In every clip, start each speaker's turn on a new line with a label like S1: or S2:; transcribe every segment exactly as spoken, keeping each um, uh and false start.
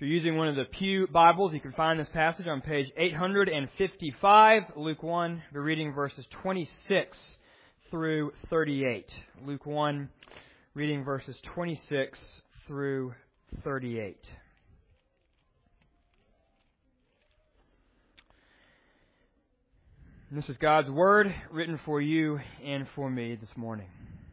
S1: you're using one of the Pew Bibles, you can find this passage on page eight fifty-five, Luke one. We're reading verses twenty-six through thirty-eight. Luke one, reading verses twenty-six through thirty-eight. And this is God's Word written for you and for me this morning.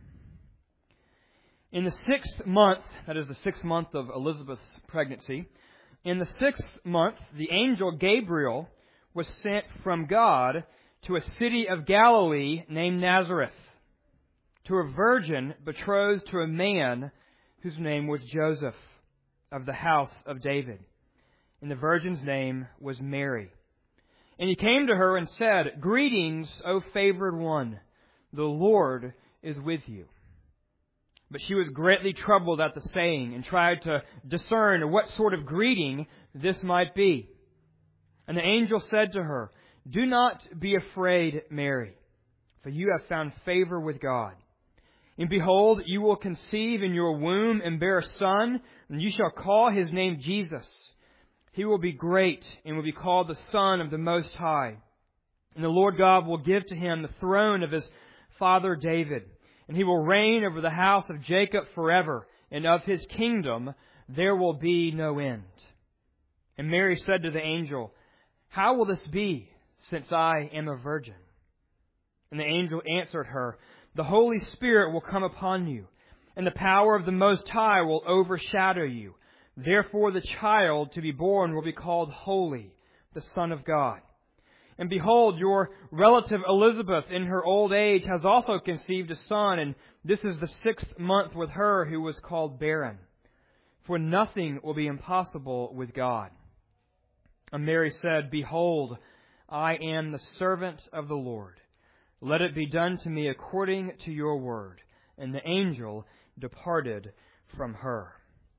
S1: In the sixth month, that is the sixth month of Elizabeth's pregnancy, in the sixth month, the angel Gabriel was sent from God to a city of Galilee named Nazareth, to a virgin betrothed to a man whose name was Joseph, of the house of David. And the virgin's name was Mary. And he came to her and said, "Greetings, O favored one, the Lord is with you." But she was greatly troubled at the saying and tried to discern what sort of greeting this might be. And the angel said to her, "Do not be afraid, Mary, for you have found favor with God. And behold, you will conceive in your womb and bear a son, and you shall call his name Jesus. He will be great and will be called the Son of the Most High. And the Lord God will give to him the throne of his father David. And he will reign over the house of Jacob forever, and of his kingdom there will be no end." And Mary said to the angel, "How will this be, since I am a virgin?" And the angel answered her, "The Holy Spirit will come upon you, and the power of the Most High will overshadow you. Therefore the child to be born will be called Holy, the Son of God. And behold, your relative Elizabeth in her old age has also conceived a son, and this is the sixth month with her who was called barren. For nothing will be impossible with God." And Mary said, "Behold, I am the servant of the Lord. Let it be done to me according to your word." And the angel departed from her.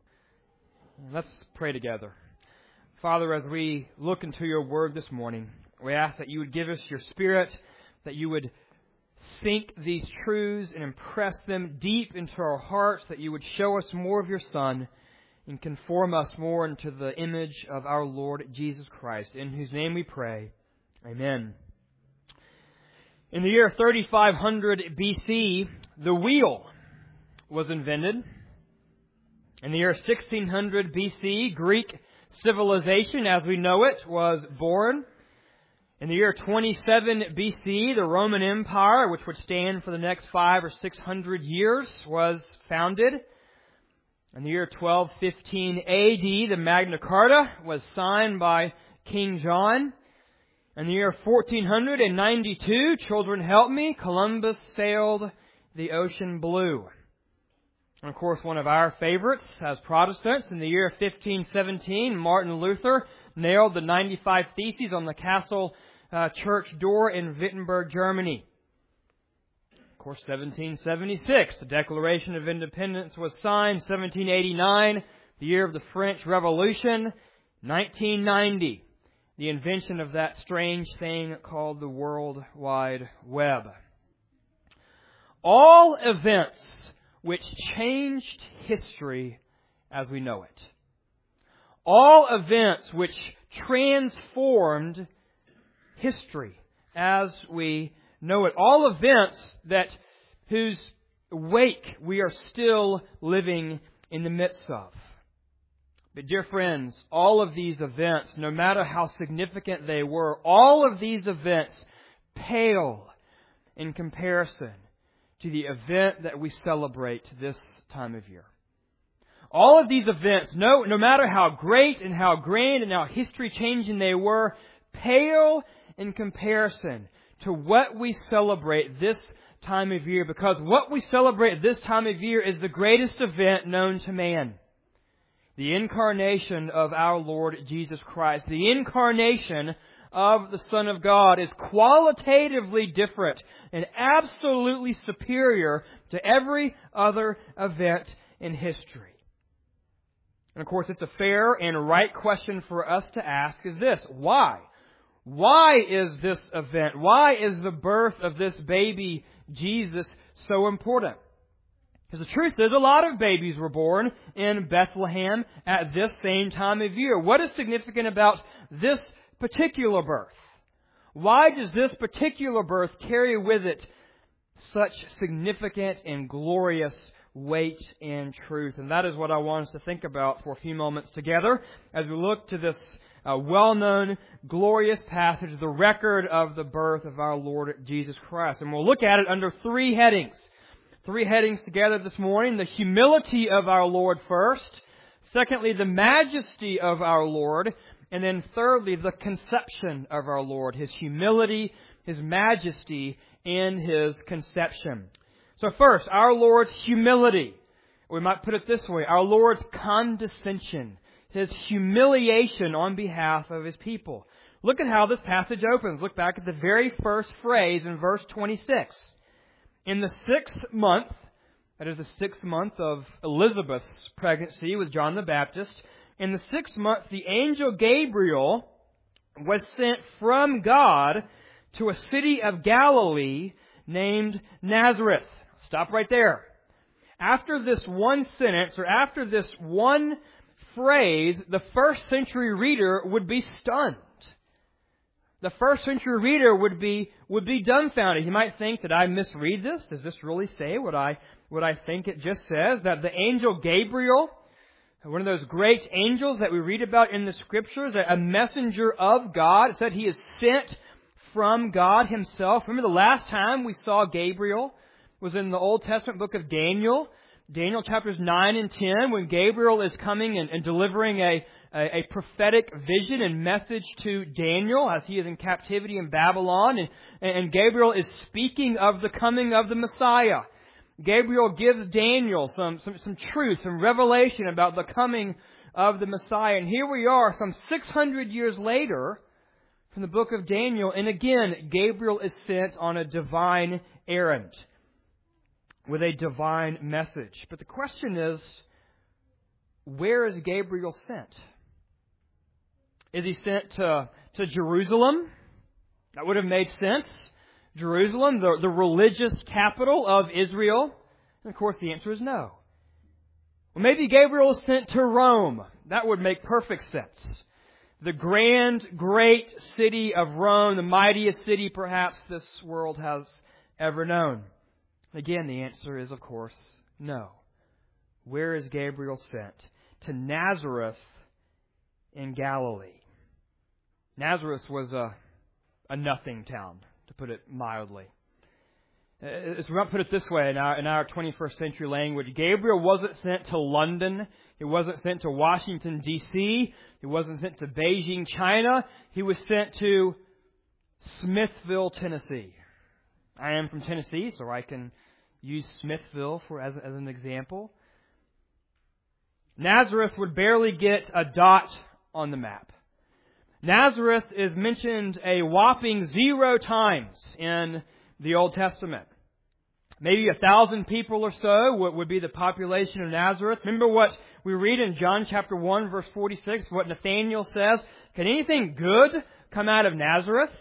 S1: Let's pray together. Father, as we look into your word this morning, we ask that you would give us your Spirit, that you would sink these truths and impress them deep into our hearts, that you would show us more of your Son and conform us more into the image of our Lord Jesus Christ, in whose name we pray. Amen. In the year thirty-five hundred B C, the wheel was invented. In the year sixteen hundred B C, Greek civilization as we know it was born. In the year twenty-seven B C, the Roman Empire, which would stand for the next five or six hundred years, was founded. In the year twelve fifteen A D, the Magna Carta was signed by King John. In the year fourteen ninety-two, children help me, Columbus sailed the ocean blue. And of course, one of our favorites as Protestants, in the year fifteen seventeen, Martin Luther nailed the ninety-five Theses on the castle uh, church door in Wittenberg, Germany. Of course, seventeen seventy-six, the Declaration of Independence was signed. seventeen eighty-nine, the year of the French Revolution. nineteen ninety, the invention of that strange thing called the World Wide Web. All events which changed history as we know it. All events which transformed history as we know it. All events that whose wake we are still living in the midst of. But dear friends, all of these events, no matter how significant they were, all of these events pale in comparison to the event that we celebrate this time of year. All of these events, no, no matter how great and how grand and how history-changing they were, pale in comparison to what we celebrate this time of year. Because what we celebrate this time of year is the greatest event known to man. The incarnation of our Lord Jesus Christ. The incarnation of the Son of God is qualitatively different and absolutely superior to every other event in history. And of course, it's a fair and right question for us to ask is this: why? Why is this event, why is the birth of this baby Jesus so important? Because the truth is, a lot of babies were born in Bethlehem at this same time of year. What is significant about this particular birth? Why does this particular birth carry with it such significant and glorious weight and truth? And that is what I want us to think about for a few moments together as we look to this uh, well-known, glorious passage, the record of the birth of our Lord Jesus Christ. And we'll look at it under three headings. Three headings together this morning. The humility of our Lord first. Secondly, the majesty of our Lord. And then thirdly, the conception of our Lord. His humility, His majesty, and His conception. So first, our Lord's humility. We might put it this way. Our Lord's condescension. His humiliation on behalf of His people. Look at how this passage opens. Look back at the very first phrase in verse twenty-six. In the sixth month, that is the sixth month of Elizabeth's pregnancy with John the Baptist, in the sixth month, the angel Gabriel was sent from God to a city of Galilee named Nazareth. Stop right there. After this one sentence, or after this one phrase, the first century reader would be stunned. The first century reader would be would be dumbfounded. He might think, did I misread this? Does this really say what I what I think it just says? That the angel Gabriel, one of those great angels that we read about in the Scriptures, a messenger of God, said he is sent from God Himself. Remember the last time we saw Gabriel was in the Old Testament book of Daniel. Daniel chapters nine and ten, when Gabriel is coming and, and delivering a, a, a prophetic vision and message to Daniel as he is in captivity in Babylon. And, and Gabriel is speaking of the coming of the Messiah. Gabriel gives Daniel some, some, some truth, some revelation about the coming of the Messiah. And here we are, some six hundred years later, from the book of Daniel. And again, Gabriel is sent on a divine errand with a divine message. But the question is, where is Gabriel sent? Is he sent to, to Jerusalem? That would have made sense. Jerusalem, the, the religious capital of Israel. And of course the answer is no. Well, maybe Gabriel is sent to Rome. That would make perfect sense. The grand, great city of Rome, the mightiest city perhaps this world has ever known. Again, the answer is, of course, no. Where is Gabriel sent? To Nazareth in Galilee. Nazareth was a, a nothing town, to put it mildly. As we might put it this way in our, in our twenty-first century language, Gabriel wasn't sent to London. He wasn't sent to Washington, D C He wasn't sent to Beijing, China. He was sent to Smithville, Tennessee. I am from Tennessee, so I can use Smithville for as, as an example. Nazareth would barely get a dot on the map. Nazareth is mentioned a whopping zero times in the Old Testament. Maybe a thousand people or so would, would be the population of Nazareth. Remember what we read in John chapter one, verse forty-six, what Nathanael says, can anything good come out of Nazareth?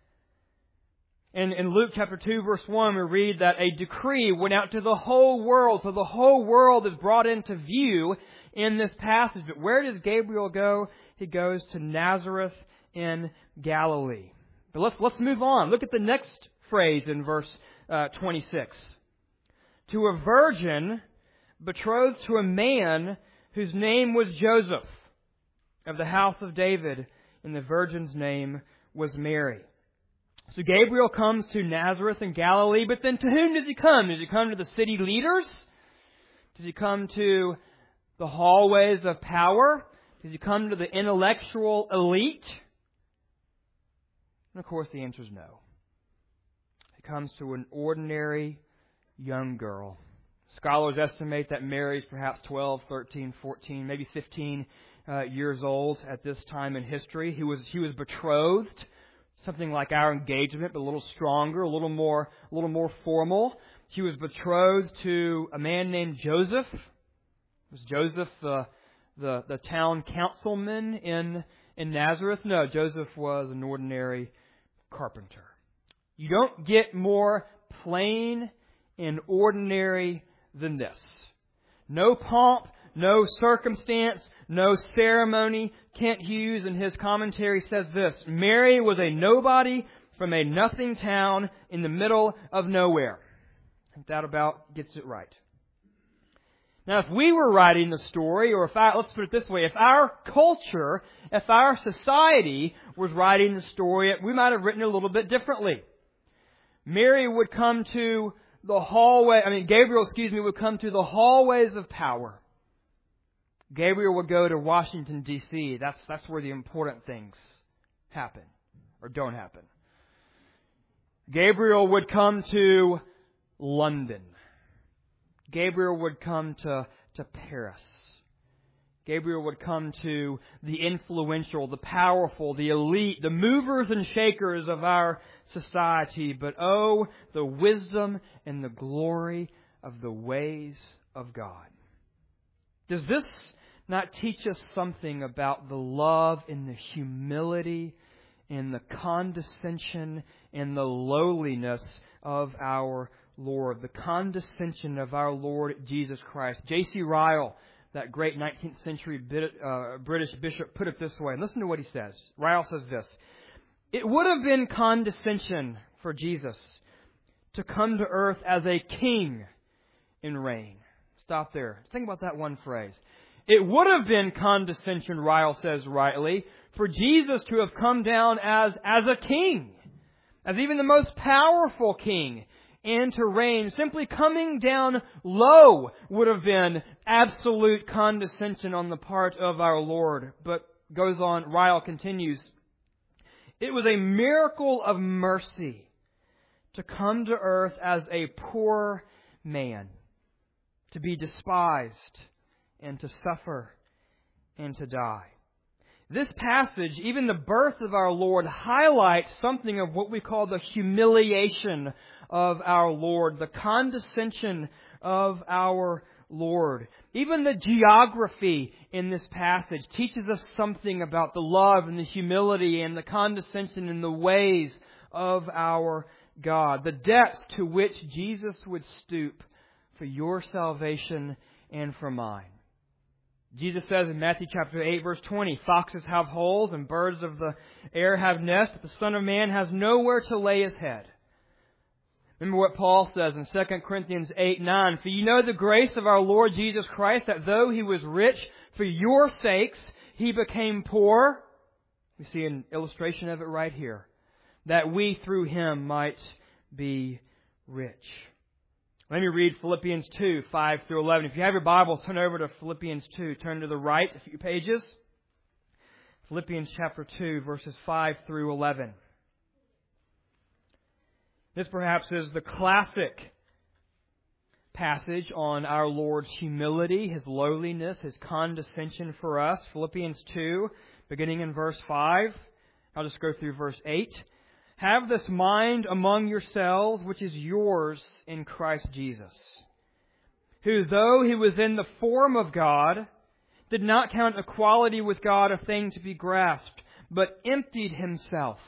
S1: In, in Luke chapter two, verse one, we read that a decree went out to the whole world. So the whole world is brought into view in this passage. But where does Gabriel go? He goes to Nazareth in Galilee. But let's, let's move on. Look at the next phrase in verse uh, twenty-six. To a virgin betrothed to a man whose name was Joseph, of the house of David, and the virgin's name was Mary. So Gabriel comes to Nazareth in Galilee, but then to whom does he come? Does he come to the city leaders? Does he come to the hallways of power? Does he come to the intellectual elite? And of course the answer is no. He comes to an ordinary young girl. Scholars estimate that Mary is perhaps twelve, thirteen, fourteen, maybe fifteen uh, years old at this time in history. He was, he was betrothed. Something like our engagement, but a little stronger, a little more, a little more formal. She was betrothed to a man named Joseph. Was Joseph the the, the town councilman in in Nazareth? No, Joseph was an ordinary carpenter. You don't get more plain and ordinary than this. No pomp, no circumstance, no ceremony. Kent Hughes in his commentary says this: Mary was a nobody from a nothing town in the middle of nowhere. I think that about gets it right. Now, if we were writing the story, or if I, let's put it this way, if our culture, if our society was writing the story, we might have written it a little bit differently. Mary would come to the hallway, I mean, Gabriel, excuse me, would come to the hallways of power. Gabriel would go to Washington, D C That's, that's where the important things happen, or don't happen. Gabriel would come to London. Gabriel would come to, to Paris. Gabriel would come to the influential, the powerful, the elite, the movers and shakers of our society. But oh, the wisdom and the glory of the ways of God. Does this not teach us something about the love and the humility and the condescension and the lowliness of our Lord, the condescension of our Lord Jesus Christ? J C Ryle, that great nineteenth century British bishop, put it this way. And listen to what he says. Ryle says this: It would have been condescension for Jesus to come to earth as a king and reign. Stop there. Think about that one phrase. It would have been condescension, Ryle says rightly, for Jesus to have come down as, as a king, as even the most powerful king, and to reign. Simply coming down low would have been absolute condescension on the part of our Lord. But goes on, Ryle continues, it was a miracle of mercy to come to earth as a poor man, to be despised, and to suffer, and to die. This passage, even the birth of our Lord, highlights something of what we call the humiliation of our Lord, the condescension of our Lord. Even the geography in this passage teaches us something about the love and the humility and the condescension and the ways of our God. The depths to which Jesus would stoop for your salvation and for mine. Jesus says in Matthew chapter eight, verse twenty, foxes have holes and birds of the air have nests, but the Son of Man has nowhere to lay His head. Remember what Paul says in Second Corinthians eight nine, for you know the grace of our Lord Jesus Christ, that though He was rich, for your sakes He became poor. We see an illustration of it right here. That we through Him might be rich. Let me read Philippians two, five through eleven. If you have your Bibles, turn over to Philippians two. Turn to the right a few pages. Philippians chapter two, verses five through eleven. This perhaps is the classic passage on our Lord's humility, His lowliness, His condescension for us. Philippians two, beginning in verse five. I'll just go through verse eight. Have this mind among yourselves, which is yours in Christ Jesus, who, though He was in the form of God, did not count equality with God a thing to be grasped, but emptied Himself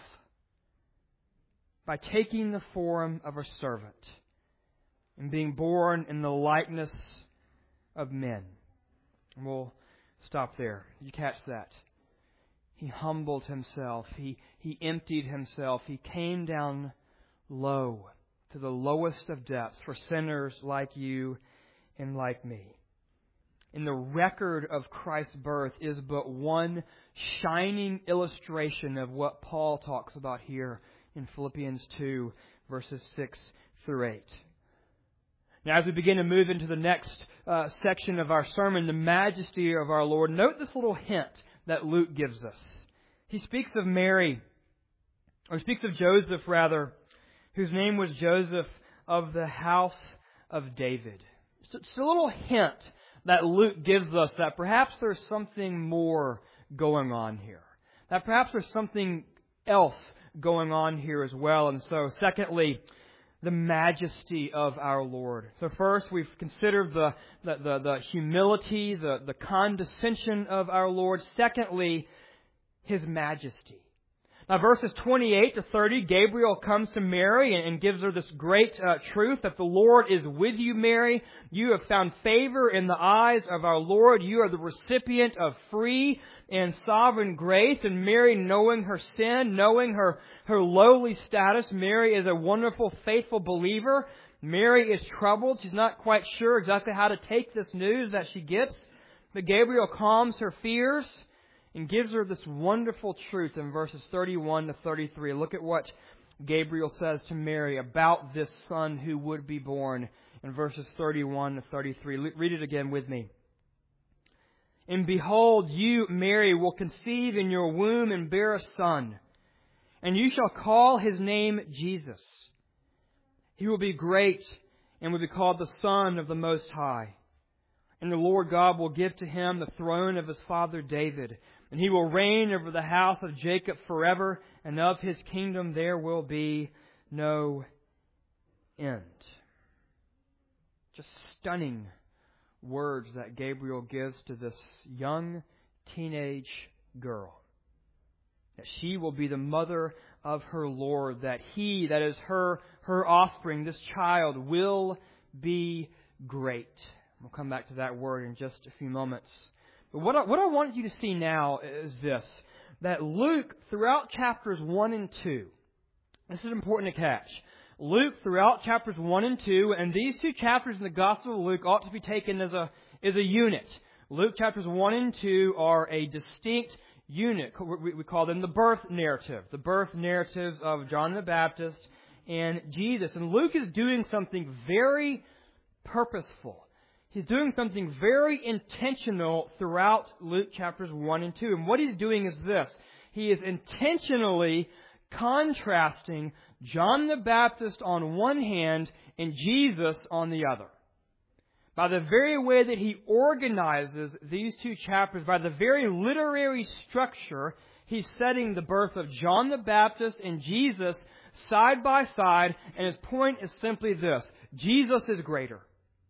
S1: by taking the form of a servant and being born in the likeness of men. And we'll stop there. You catch that? He humbled Himself. He, he emptied Himself. He came down low to the lowest of depths for sinners like you and like me. And the record of Christ's birth is but one shining illustration of what Paul talks about here in Philippians two, verses six through eight. Now, as we begin to move into the next uh, section of our sermon, the majesty of our Lord, note this little hint that Luke gives us. He speaks of Mary, or speaks of Joseph rather, whose name was Joseph of the house of David. It's a little hint that Luke gives us that perhaps there's something more going on here. That perhaps there's something else going on here as well. And so, secondly, the majesty of our Lord. So first, we've considered the, the, the, the humility, the, the condescension of our Lord. Secondly, His majesty. Now, verses twenty-eight to thirty, Gabriel comes to Mary and, and gives her this great uh, truth that the Lord is with you, Mary. You have found favor in the eyes of our Lord. You are the recipient of free and sovereign grace. And Mary, knowing her sin, knowing her, her lowly status, Mary is a wonderful, faithful believer. Mary is troubled. She's not quite sure exactly how to take this news that she gets. But Gabriel calms her fears and gives her this wonderful truth in verses thirty-one to thirty-three. Look at what Gabriel says to Mary about this son who would be born in verses thirty-one to thirty-three. Read it again with me. And behold, you, Mary, will conceive in your womb and bear a son, and you shall call his name Jesus. He will be great and will be called the Son of the Most High. And the Lord God will give to him the throne of his father David, and he will reign over the house of Jacob forever, and of his kingdom there will be no end. Just stunning words that Gabriel gives to this young teenage girl. That she will be the mother of her Lord, that he, that is her, her offspring, this child, will be great. We'll come back to that word in just a few moments. But what I, what I want you to see now is this, that Luke, throughout chapters one and two, this is important to catch. Luke, throughout chapters one and two, and these two chapters in the Gospel of Luke ought to be taken as a, as a unit. Luke chapters one and two are a distinct unit. We call them the birth narrative, the birth narratives of John the Baptist and Jesus. And Luke is doing something very purposeful. He's doing something very intentional throughout Luke chapters one and two. And what he's doing is this. He is intentionally contrasting John the Baptist on one hand and Jesus on the other. By the very way that he organizes these two chapters, by the very literary structure, he's setting the birth of John the Baptist and Jesus side by side. And his point is simply this. Jesus is greater.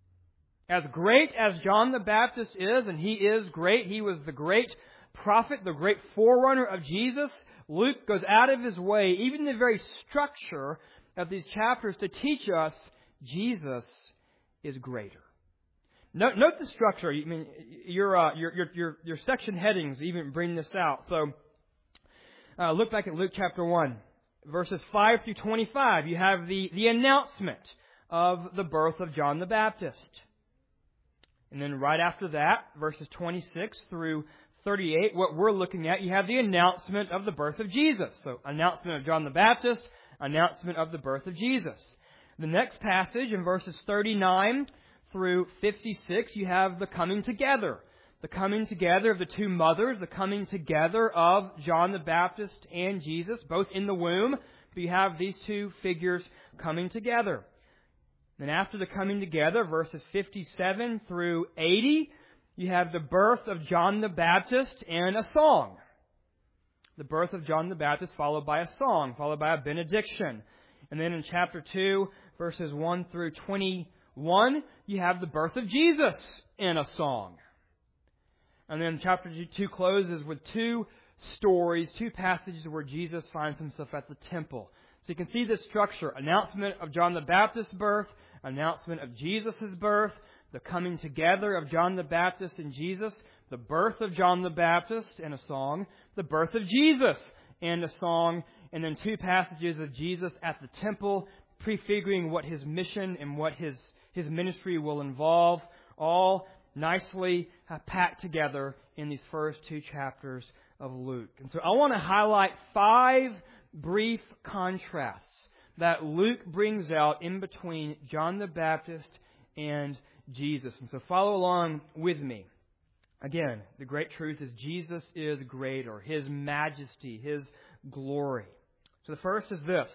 S1: As great as John the Baptist is, and he is great, he was the great prophet, the great forerunner of Jesus, Luke goes out of his way, even the very structure of these chapters, to teach us Jesus is greater. Note, note the structure. I mean, your, uh, your, your, your, your section headings even bring this out. So, uh, look back at Luke chapter one, verses five through twenty-five. You have the, the announcement of the birth of John the Baptist. And then right after that, verses twenty-six through thirty-eight, what we're looking at, you have the announcement of the birth of Jesus. So, announcement of John the Baptist, announcement of the birth of Jesus. The next passage in verses thirty-nine through fifty-six, you have the coming together. The coming together of the two mothers, the coming together of John the Baptist and Jesus, both in the womb. But you have these two figures coming together. Then after the coming together, verses fifty-seven through eighty, you have the birth of John the Baptist and a song. The birth of John the Baptist followed by a song, followed by a benediction. And then in chapter two, verses one through twenty-one, you have the birth of Jesus in a song. And then chapter two closes with two stories, two passages where Jesus finds himself at the temple. So you can see this structure: announcement of John the Baptist's birth, announcement of Jesus' birth, the coming together of John the Baptist and Jesus, the birth of John the Baptist and a song, the birth of Jesus and a song, and then two passages of Jesus at the temple, prefiguring what his mission and what his, his ministry will involve, all nicely packed together in these first two chapters of Luke. And so I want to highlight five brief contrasts that Luke brings out in between John the Baptist and Jesus. And so follow along with me. Again, the great truth is Jesus is greater, His majesty, His glory. So the first is this.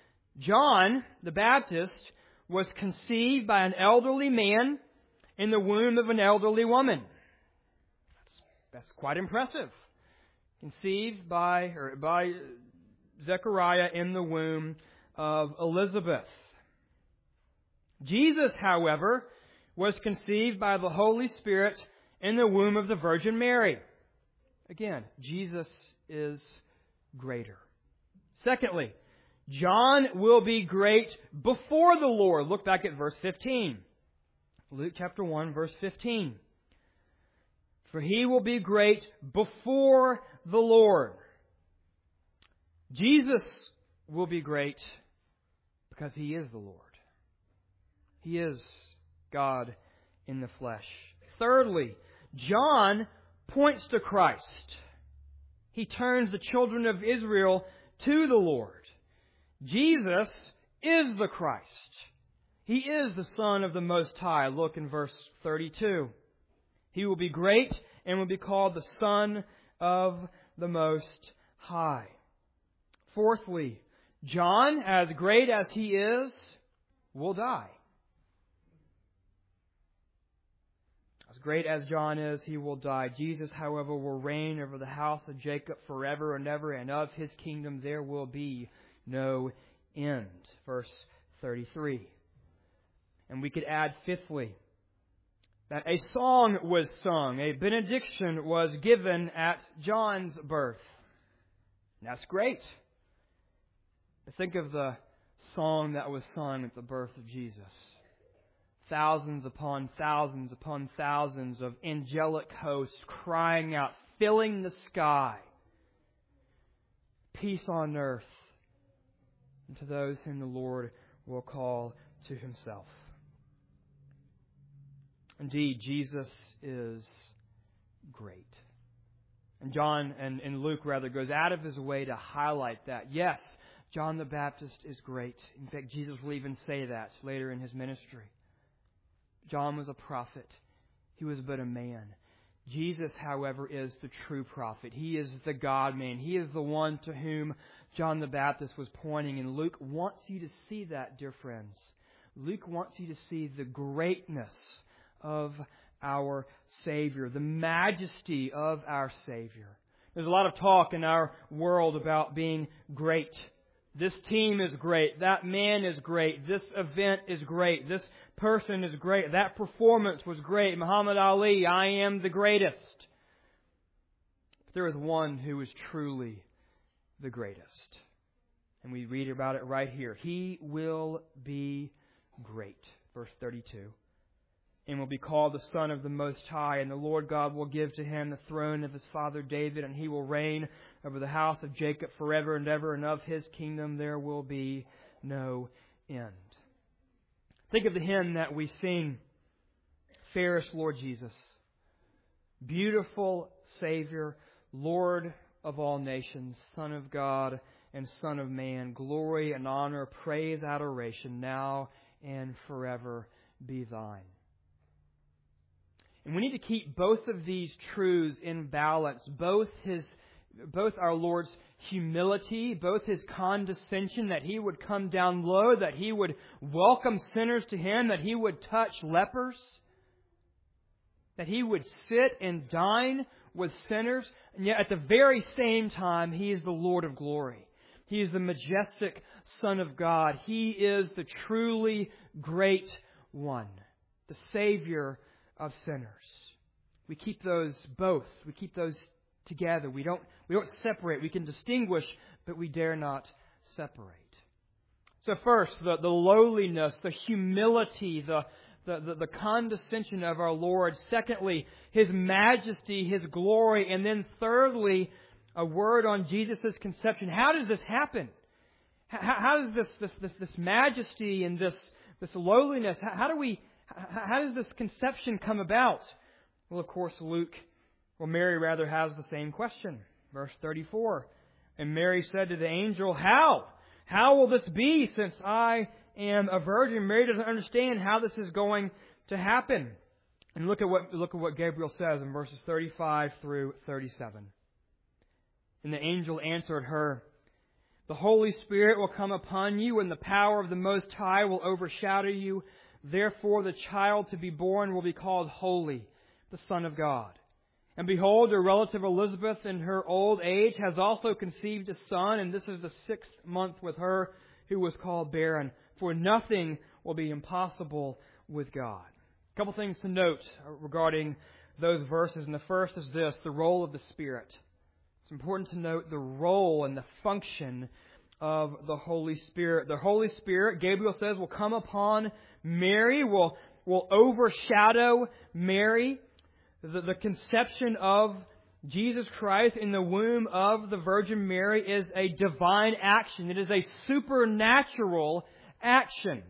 S1: John the Baptist was conceived by an elderly man in the womb of an elderly woman. That's, that's quite impressive. Conceived by, or by Zechariah in the womb of Elizabeth. Jesus, however, was conceived by the Holy Spirit in the womb of the Virgin Mary. Again, Jesus is greater. Secondly, John will be great before the Lord. Look back at verse fifteen. Luke chapter one, verse fifteen. For he will be great before the Lord. Jesus will be great because He is the Lord. He is God in the flesh. Thirdly, John points to Christ. He turns the children of Israel to the Lord. Jesus is the Christ. He is the Son of the Most High. Look in verse thirty-two. He will be great and will be called the Son of the Most High. Fourthly, John, as great as he is, will die. As great as John is, he will die. Jesus, however, will reign over the house of Jacob forever and ever, and of His kingdom there will be no end. Verse thirty-three. And we could add fifthly, that a song was sung, a benediction was given at John's birth. And that's great. But think of the song that was sung at the birth of Jesus. Thousands upon thousands upon thousands of angelic hosts crying out, filling the sky. Peace on earth, and to those whom the Lord will call to Himself. Indeed, Jesus is great. And John, and, and Luke rather, goes out of his way to highlight that. Yes, John the Baptist is great. In fact, Jesus will even say that later in His ministry. John was a prophet. He was but a man. Jesus, however, is the true prophet. He is the God-man. He is the one to whom John the Baptist was pointing. And Luke wants you to see that, dear friends. Luke wants you to see the greatness of our Savior, the majesty of our Savior. There's a lot of talk in our world about being great. This team is great. That man is great. This event is great. This person is great. That performance was great. Muhammad Ali, I am the greatest. But there is one who is truly the greatest. And we read about it right here. He will be great. Verse thirty-two. And will be called the Son of the Most High, and the Lord God will give to Him the throne of His father David, and He will reign over the house of Jacob forever and ever, and of His kingdom there will be no end. Think of the hymn that we sing, Fairest Lord Jesus. Beautiful Savior, Lord of all nations, Son of God and Son of man, glory and honor, praise, adoration, now and forever be Thine. And we need to keep both of these truths in balance. Both His, both our Lord's humility, both His condescension, that He would come down low, that He would welcome sinners to Him, that He would touch lepers, that He would sit and dine with sinners. And yet at the very same time, He is the Lord of glory. He is the majestic Son of God. He is the truly great one, the Savior of sinners. We keep those both. We keep those together. We don't we don't separate. We can distinguish, but we dare not separate. So first, the, the lowliness, the humility, the, the, the, the condescension of our Lord. Secondly, His majesty, His glory. And then thirdly, a word on Jesus' conception. How does this happen? How, how does this, this, this, this majesty and this, this lowliness, how, how do we How does this conception come about? Well, of course, Luke, or Mary rather, has the same question. Verse thirty-four. And Mary said to the angel, How? How will this be since I am a virgin? Mary doesn't understand how this is going to happen. And look at what, look at what Gabriel says in verses thirty-five through thirty-seven. And the angel answered her, The Holy Spirit will come upon you, and the power of the Most High will overshadow you. Therefore the child to be born will be called Holy, the Son of God. And behold, your relative Elizabeth in her old age has also conceived a son, and this is the sixth month with her who was called barren. For nothing will be impossible with God. A couple things to note regarding those verses. And the first is this, the role of the Spirit. It's important to note the role and the function of the Holy Spirit. The Holy Spirit, Gabriel says, will come upon Mary, will, will overshadow Mary. The, the conception of Jesus Christ in the womb of the Virgin Mary is a divine action. It is a supernatural action.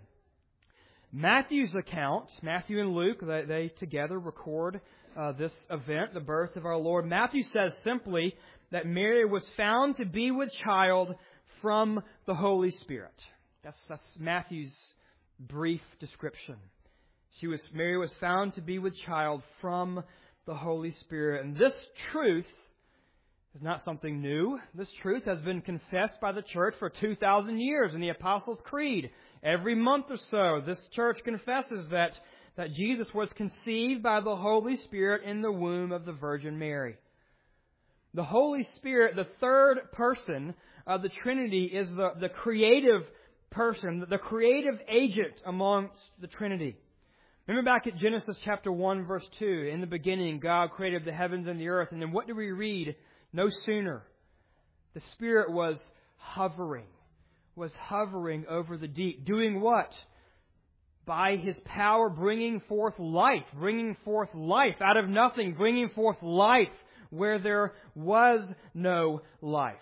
S1: Matthew's account, Matthew and Luke, they, they together record uh, this event, the birth of our Lord. Matthew says simply that Mary was found to be with child from the Holy Spirit. That's, that's Matthew's brief description. She was Mary was found to be with child from the Holy Spirit. And this truth is not something new. This truth has been confessed by the church for two thousand years in the Apostles' Creed. Every month or so, this church confesses that, that Jesus was conceived by the Holy Spirit in the womb of the Virgin Mary. The Holy Spirit, the third person of the Trinity, is the, the creative person, the creative agent amongst the Trinity. Remember back at Genesis chapter one, verse two. In the beginning, God created the heavens and the earth. And then what do we read? No sooner. The Spirit was hovering, was hovering over the deep. Doing what? By His power, bringing forth life, bringing forth life out of nothing, bringing forth life where there was no life.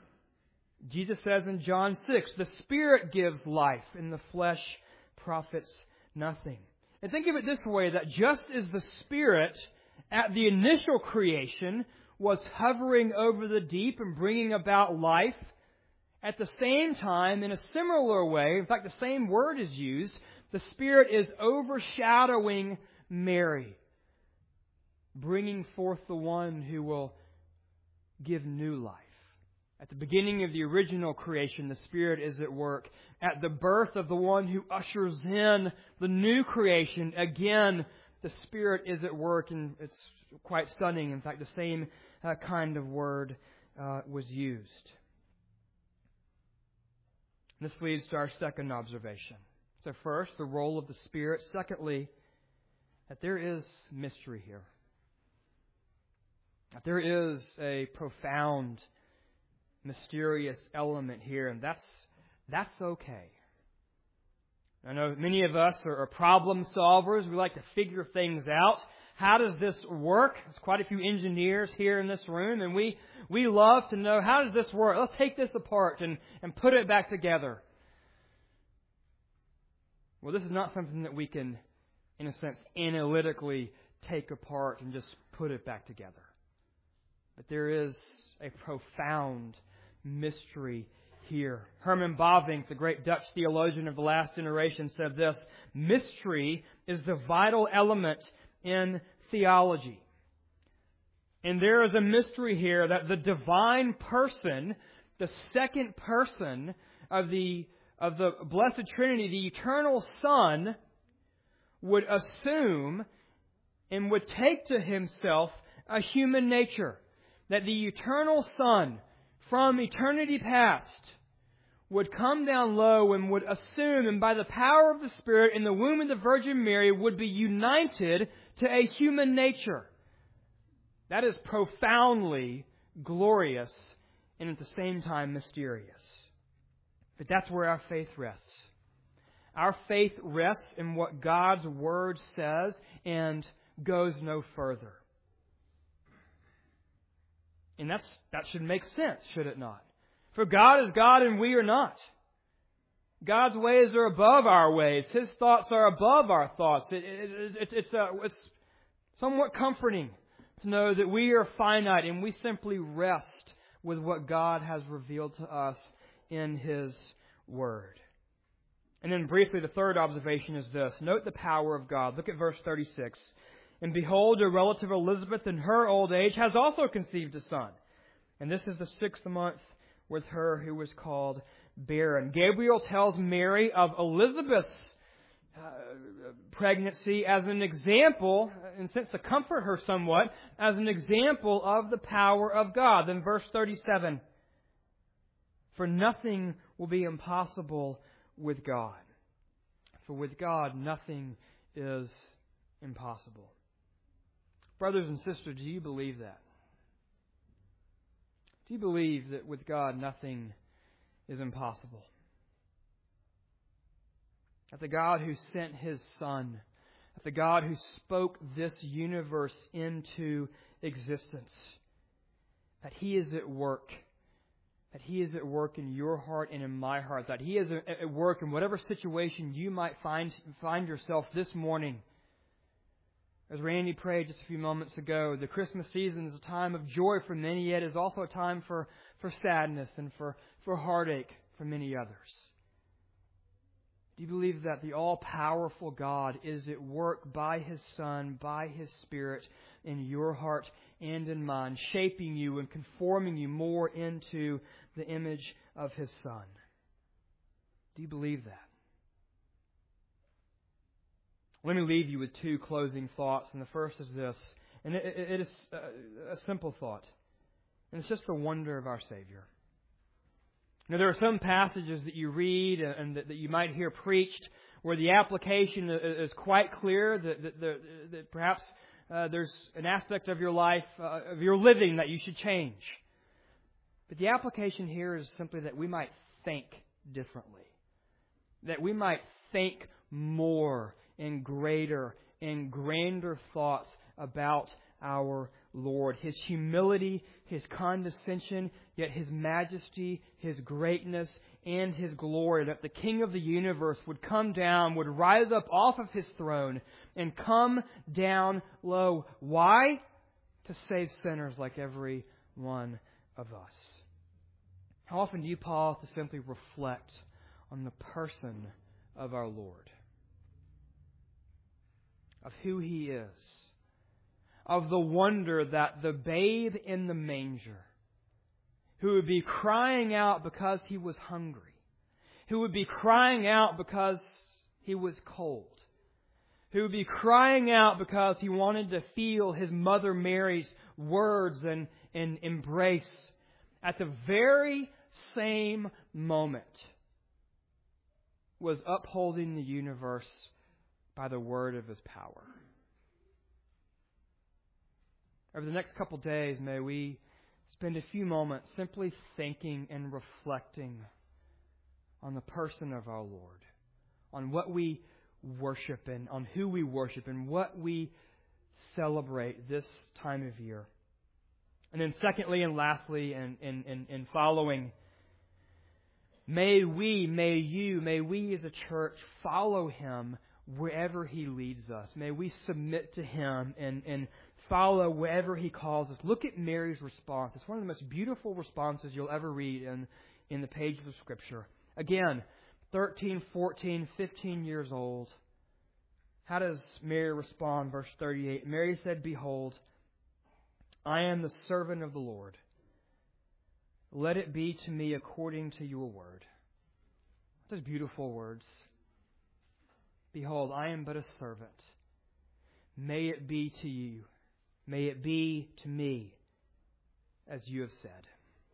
S1: Jesus says in John six, the Spirit gives life, and the flesh profits nothing. And think of it this way, that just as the Spirit at the initial creation was hovering over the deep and bringing about life, at the same time, in a similar way, in fact, the same word is used, the Spirit is overshadowing Mary, bringing forth the one who will give new life. At the beginning of the original creation, the Spirit is at work. At the birth of the one who ushers in the new creation, again, the Spirit is at work, and it's quite stunning. In fact, the same uh, kind of word uh, was used. This leads to our second observation. So first, the role of the Spirit. Secondly, that there is mystery here. That there is a profound mysterious element here, and that's that's okay. I know many of us are, are problem solvers. We like to figure things out. How does this work? There's quite a few engineers here in this room, and we we love to know, how does this work? Let's take this apart and, and put it back together. Well, this is not something that we can, in a sense, analytically take apart and just put it back together. But there is a profound mystery here. Herman Bavinck, the great Dutch theologian of the last generation, said this: mystery is the vital element in theology. And there is a mystery here that the divine person, the second person of the of the Blessed Trinity, the eternal Son, would assume and would take to Himself a human nature. That the eternal Son, from eternity past, would come down low and would assume, and by the power of the Spirit in the womb of the Virgin Mary, would be united to a human nature. That is profoundly glorious and at the same time mysterious. But that's where our faith rests. Our faith rests in what God's Word says and goes no further. And that's that should make sense, should it not? For God is God and we are not. God's ways are above our ways. His thoughts are above our thoughts. It, it, it, it's, it's, uh, it's somewhat comforting to know that we are finite and we simply rest with what God has revealed to us in His Word. And then briefly, the third observation is this. Note the power of God. Look at verse thirty-six. And behold, your relative Elizabeth in her old age has also conceived a son. And this is the sixth month with her who was called barren. Gabriel tells Mary of Elizabeth's uh, pregnancy as an example, in a sense to comfort her somewhat, as an example of the power of God. Then verse thirty-seven. For nothing will be impossible with God. For with God nothing is impossible. Brothers and sisters, do you believe that? Do you believe that with God nothing is impossible. That the God who sent His Son, that the God who spoke this universe into existence, that He is at work. That He is at work in your heart and in my heart. That He is at work in whatever situation you might find find yourself this morning. As Randy prayed just a few moments ago, the Christmas season is a time of joy for many, yet is also a time for, for sadness and for, for heartache for many others. Do you believe that the all-powerful God is at work by His Son, by His Spirit, in your heart and in mine, shaping you and conforming you more into the image of His Son? Do you believe that? Let me leave you with two closing thoughts, and the first is this, and it, it is a simple thought, and it's just the wonder of our Savior. Now, there are some passages that you read and that, that you might hear preached where the application is quite clear, that, that, that, that perhaps uh, there's an aspect of your life, uh, of your living, that you should change. But the application here is simply that we might think differently, that we might think more and greater and grander thoughts about our Lord. His humility, His condescension, yet His majesty, His greatness, and His glory. That the King of the universe would come down, would rise up off of His throne and come down low. Why? To save sinners like every one of us. How often do you pause to simply reflect on the person of our Lord? Of who He is, of the wonder that the babe in the manger, who would be crying out because He was hungry, who would be crying out because He was cold, who would be crying out because He wanted to feel His mother Mary's words and, and embrace, at the very same moment was upholding the universe by the word of His power. Over the next couple days, may we spend a few moments simply thinking and reflecting on the person of our Lord, on what we worship and on who we worship and what we celebrate this time of year. And then secondly and lastly and, and, and, and following, may we, may you, may we as a church follow Him wherever He leads us. May we submit to Him and, and follow wherever He calls us. Look at Mary's response. It's one of the most beautiful responses you'll ever read in, in the pages of Scripture. Again, thirteen, fourteen, fifteen years old. How does Mary respond? Verse thirty-eight. Mary said, "Behold, I am the servant of the Lord. Let it be to me according to your word." Those beautiful words. Behold, I am but a servant. May it be to you. May it be to me as you have said.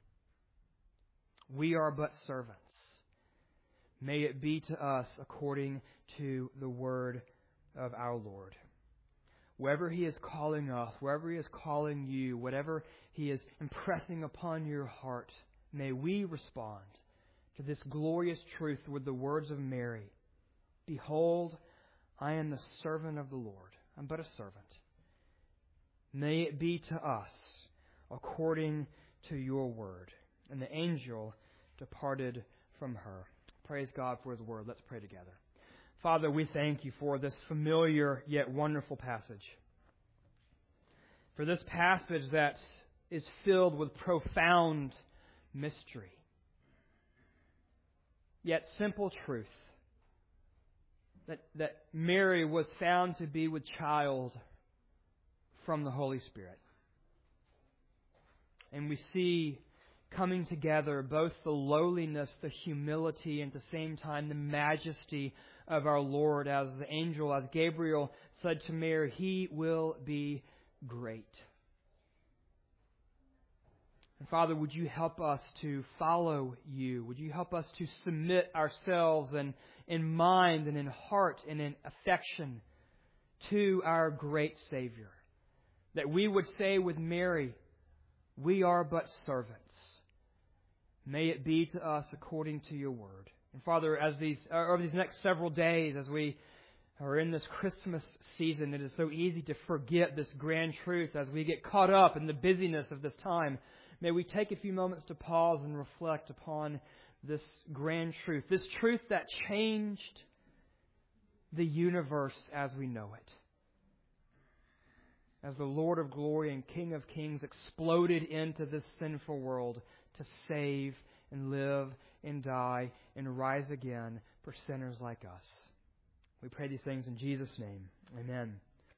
S1: We are but servants. May it be to us according to the word of our Lord. Wherever He is calling us, wherever He is calling you, whatever He is impressing upon your heart, may we respond to this glorious truth with the words of Mary. Behold, I am the servant of the Lord. I'm but a servant. May it be to us according to your word. And the angel departed from her. Praise God for His word. Let's pray together. Father, we thank You for this familiar yet wonderful passage. For this passage that is filled with profound mystery, yet simple truth. That, that Mary was found to be with child from the Holy Spirit. And we see coming together both the lowliness, the humility, and at the same time the majesty of our Lord, as the angel, as Gabriel said to Mary, He will be great. And Father, would You help us to follow You? Would You help us to submit ourselves and in mind and in heart and in affection to our great Savior? That we would say with Mary, we are but servants. May it be to us according to your word. And Father, as these over these next several days, as we are in this Christmas season, it is so easy to forget this grand truth as we get caught up in the busyness of this time. May we take a few moments to pause and reflect upon this grand truth, this truth that changed the universe as we know it. As the Lord of glory and King of kings exploded into this sinful world to save and live and die and rise again for sinners like us. We pray these things in Jesus' name. Amen.